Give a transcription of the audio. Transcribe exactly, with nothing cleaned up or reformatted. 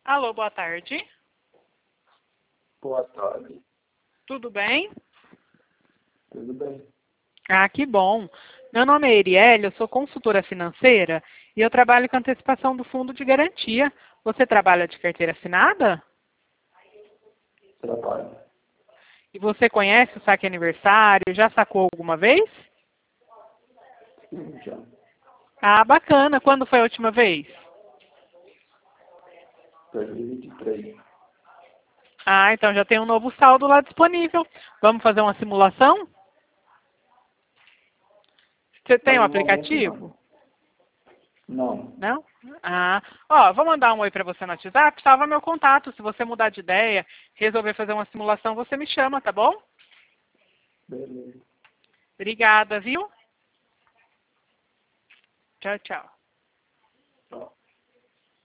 Alô, boa tarde. Boa tarde. Tudo bem? Tudo bem? Ah, que bom. Meu nome é Erielle, eu sou consultora financeira e eu trabalho com antecipação do fundo de garantia. Você trabalha de carteira assinada? Trabalho. E você conhece o saque aniversário? Já sacou alguma vez? Sim, já. Ah, bacana. Quando foi a última vez? dois mil e vinte e três. Ah, então já tem um novo saldo lá disponível. Vamos fazer uma simulação? Você tem Mas um no momento aplicativo? não. Não. Não? Ah, ó, vou mandar um oi para você no WhatsApp, salva meu contato. Se você mudar de ideia, resolver fazer uma simulação, você me chama, tá bom? Beleza. Obrigada, viu? Tchau, tchau.